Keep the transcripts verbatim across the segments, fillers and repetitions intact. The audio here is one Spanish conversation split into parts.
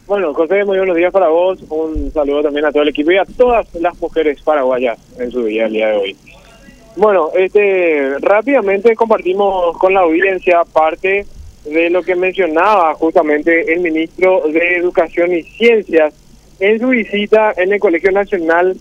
Bueno, José, muy buenos días para vos. Un saludo también a todo el equipo y a todas las mujeres paraguayas en su día, el día de hoy. Bueno, este, rápidamente compartimos con la audiencia parte de lo que mencionaba justamente el ministro de Educación y Ciencias en su visita en el Colegio Nacional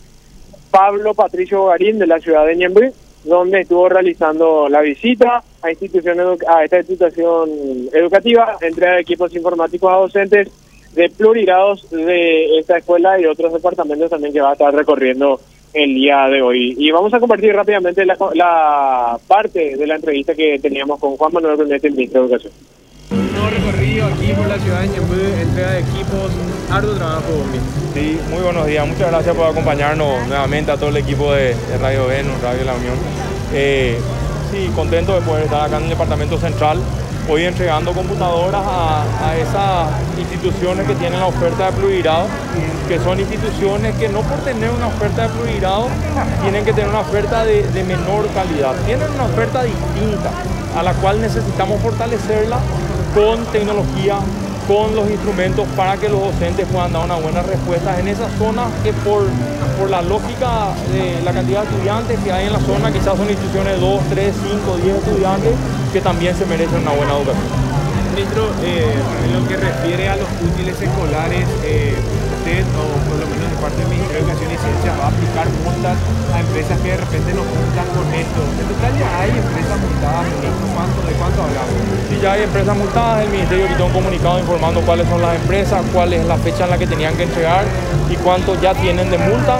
Pablo Patricio Garín de la ciudad de Ñemby, donde estuvo realizando la visita a, institución a esta institución educativa, entrega de equipos informáticos a docentes de plurigrados de esta escuela y otros departamentos también que va a estar recorriendo el día de hoy. Y vamos a compartir rápidamente la, la parte de la entrevista que teníamos con Juan Manuel Brunete, el ministro de Educación. Un nuevo recorrido aquí por la ciudad de Ñemby, entrega de equipos, arduo trabajo. Sí, muy buenos días, muchas gracias por acompañarnos nuevamente a todo el equipo de, de Radio Venus, Radio La Unión. Eh, sí, contento de poder estar acá en el departamento central, hoy entregando computadoras a, a esas instituciones que tienen la oferta de plurigrado, que son instituciones que no por tener una oferta de plurigrado tienen que tener una oferta de, de menor calidad, tienen una oferta distinta a la cual necesitamos fortalecerla con tecnología, con los instrumentos para que los docentes puedan dar una buena respuesta en esas zonas que por, por la lógica de la cantidad de estudiantes que hay en la zona, quizás son instituciones de dos, tres, cinco, diez estudiantes que también se merecen una buena educación. Ministro, eh, en lo que refiere a los útiles escolares, eh, usted, o por lo menos de parte del Ministerio de Educación y Ciencia, va a aplicar multas a empresas que de repente no cumplan con esto. En total ya hay empresas multadas, ministro, ¿cuánto, ¿de cuánto hablamos? Sí, ya hay empresas multadas, el Ministerio quitó un comunicado informando cuáles son las empresas, cuál es la fecha en la que tenían que entregar y cuánto ya tienen de multa.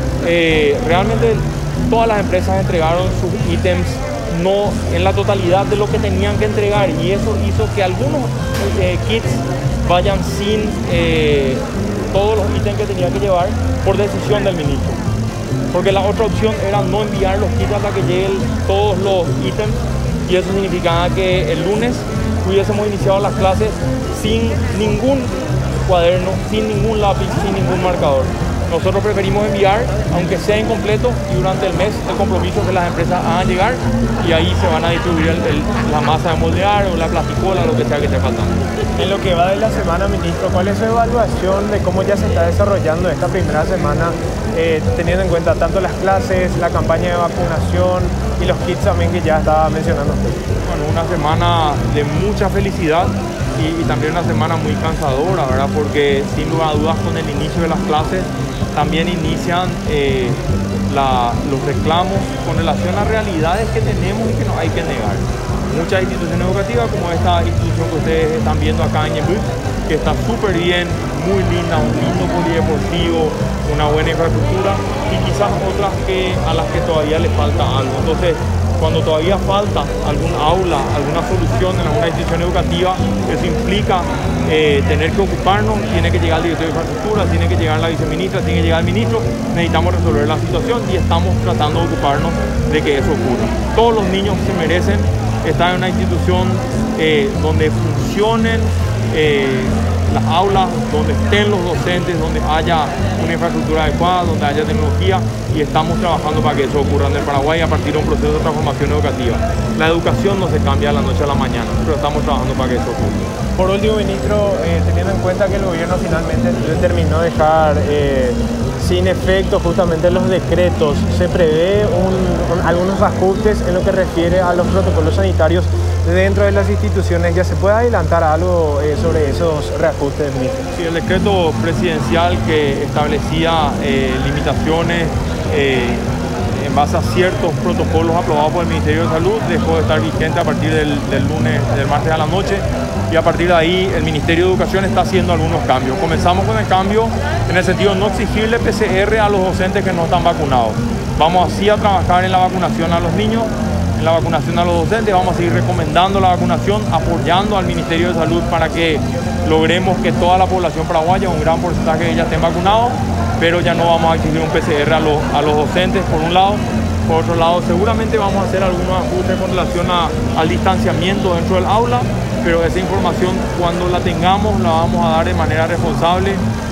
Eh, realmente todas las empresas entregaron sus ítems no en la totalidad de lo que tenían que entregar y eso hizo que algunos eh, kits vayan sin eh, todos los ítems que tenían que llevar por decisión del ministro, porque la otra opción era no enviar los kits hasta que lleguen todos los ítems y eso significaba que el lunes hubiésemos iniciado las clases sin ningún cuaderno, sin ningún lápiz, sin ningún marcador. Nosotros preferimos enviar, aunque sea incompleto, y durante el mes el compromiso que las empresas hagan llegar y ahí se van a distribuir el, el, la masa de moldear o la plasticola, lo que sea que esté faltando. En lo que va de la semana, ministro, ¿cuál es su evaluación de cómo ya se está desarrollando esta primera semana, eh, teniendo en cuenta tanto las clases, la campaña de vacunación y los kits también que ya estaba mencionando usted? Bueno, una semana de mucha felicidad y, y también una semana muy cansadora, ¿verdad? Porque sin lugar a dudas con el inicio de las clases también inician eh, la, los reclamos con relación a realidades que tenemos y que no hay que negar. Muchas instituciones educativas, como esta institución que ustedes están viendo acá en Ñemby, que está súper bien, muy linda, un lindo polideportivo, una buena infraestructura, y quizás otras que, a las que todavía les falta algo. Entonces, cuando todavía falta algún aula, alguna solución en alguna institución educativa, eso implica eh, tener que ocuparnos, tiene que llegar el director de infraestructura, tiene que llegar la viceministra, tiene que llegar el ministro, necesitamos resolver la situación y estamos tratando de ocuparnos de que eso ocurra. Todos los niños se merecen estar en una institución eh, donde funcionen eh, las aulas, donde estén los docentes, donde haya una infraestructura adecuada, donde haya tecnología, y estamos trabajando para que eso ocurra en el Paraguay a partir de un proceso de transformación educativa. La educación no se cambia de la noche a la mañana, pero estamos trabajando para que eso ocurra. Por último, ministro, eh, teniendo en cuenta que el gobierno finalmente determinó dejar eh, sin efecto justamente los decretos, ¿se prevé un, un, algunos ajustes en lo que refiere a los protocolos sanitarios dentro de las instituciones? ¿Ya se puede adelantar algo eh, sobre esos reajustes, ministro? Sí, el decreto presidencial que establecía eh, limitaciones eh, en base a ciertos protocolos aprobados por el Ministerio de Salud dejó de estar vigente a partir del, del lunes, del martes a la noche, y a partir de ahí el Ministerio de Educación está haciendo algunos cambios. Comenzamos con el cambio en el sentido de no exigirle P C R a los docentes que no están vacunados. Vamos así a trabajar en la vacunación a los niños, en la vacunación a los docentes, vamos a seguir recomendando la vacunación, apoyando al Ministerio de Salud para que logremos que toda la población paraguaya, un gran porcentaje de ellas, estén vacunados, pero ya no vamos a exigir un P C R a los, a los docentes, por un lado. Por otro lado, seguramente vamos a hacer algunos ajustes con relación a, al distanciamiento dentro del aula, pero esa información, cuando la tengamos, la vamos a dar de manera responsable.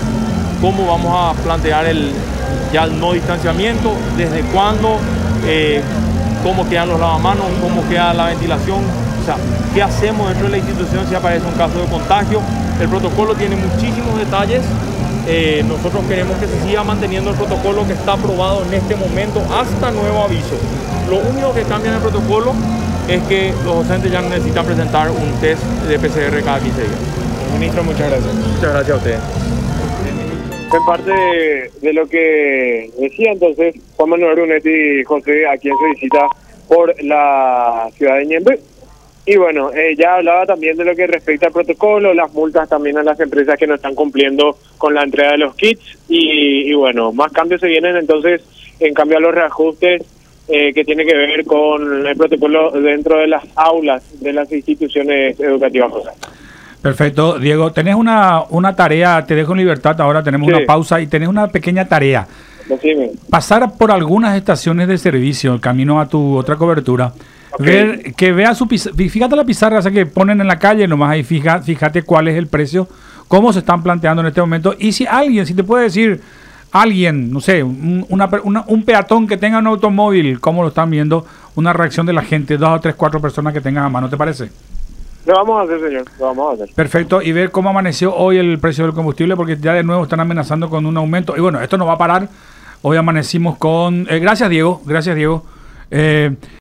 Cómo vamos a plantear el, ya el no distanciamiento, desde cuándo, eh, cómo quedan los lavamanos, cómo queda la ventilación, o sea, qué hacemos dentro de la institución si aparece un caso de contagio, El protocolo tiene muchísimos detalles. Eh, nosotros queremos que se siga manteniendo el protocolo que está aprobado en este momento hasta nuevo aviso. Lo único que cambia en el protocolo es que los docentes ya no necesitan presentar un test de P C R cada quince días. Ministro, muchas gracias. Muchas gracias a ustedes. En parte de, de lo que decía entonces Juan Manuel Brunetti, José, a quien se visita por la ciudad de Ñemby. Y bueno, eh, ya hablaba también de lo que respecta al protocolo, las multas también a las empresas que no están cumpliendo con la entrega de los kits. Y, y bueno, más cambios se vienen entonces en cambio a los reajustes eh, que tiene que ver con el protocolo dentro de las aulas de las instituciones educativas. Perfecto, Diego. Tenés una, una tarea, te dejo en libertad, ahora tenemos sí. una pausa y tenés una pequeña tarea. Decime. Pasar por algunas estaciones de servicio, el camino a tu otra cobertura, okay. ver que vea su pizarra, fíjate la pizarra, o sea, que ponen en la calle nomás ahí, fija, fíjate cuál es el precio, cómo se están planteando en este momento, y si alguien, si te puede decir alguien, no sé, un, una, una, un peatón que tenga un automóvil, cómo lo están viendo, una reacción de la gente, dos o tres, cuatro personas que tengan a mano, ¿te parece? Lo vamos a hacer, señor, lo vamos a hacer. Perfecto, y ver cómo amaneció hoy el precio del combustible, porque ya de nuevo están amenazando con un aumento, y bueno, esto no va a parar, hoy amanecimos con... Eh, gracias, Diego, gracias, Diego. Eh,